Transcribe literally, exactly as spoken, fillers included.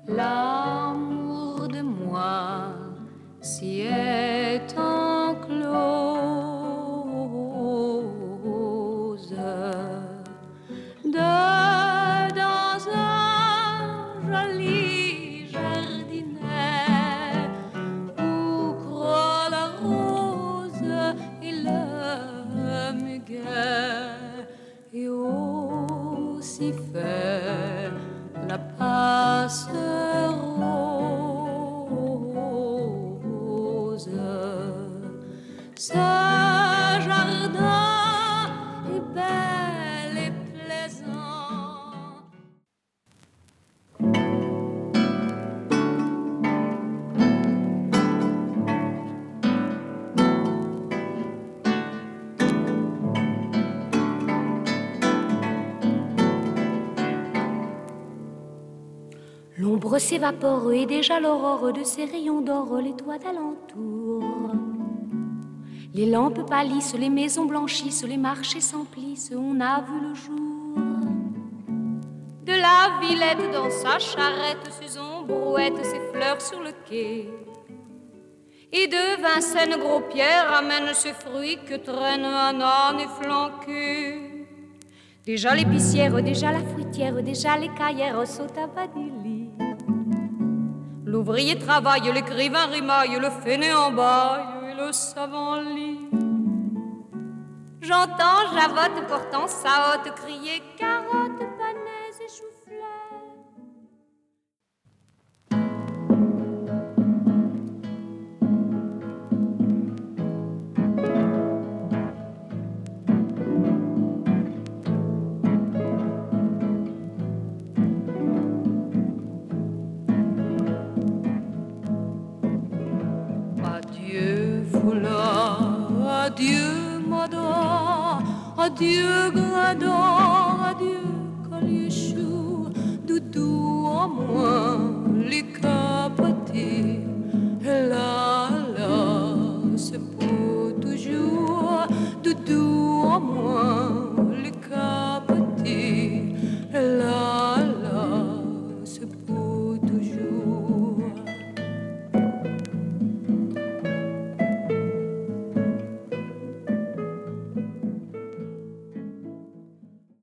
L'amour de moi s'y est enclose de, dans un joli jardinet où croît la rose et le muguet et aussi fait la passerose. Ce jardin est bel et plaisant. L'ombre s'évapore et déjà l'aurore de ses rayons d'or les toits d'alentour. Les lampes pâlissent, les maisons blanchissent, les marchés s'emplissent, on a vu le jour. De la Villette dans sa charrette, Susan brouette ses fleurs sur le quai. Et de Vincennes, Gros-Pierre amène ses fruits que traîne un âne efflanqué. Déjà l'épicière, déjà la fruitière, déjà l'écaillère sautent à bas du lit. L'ouvrier travaille, l'écrivain rimaille, le fainéant baille et le savant lit. J'entends Javotte portant sa hotte crier carottes, panaises et choux-fleurs. Adieu, Madame, adieu, Gradon, adieu, Coluche.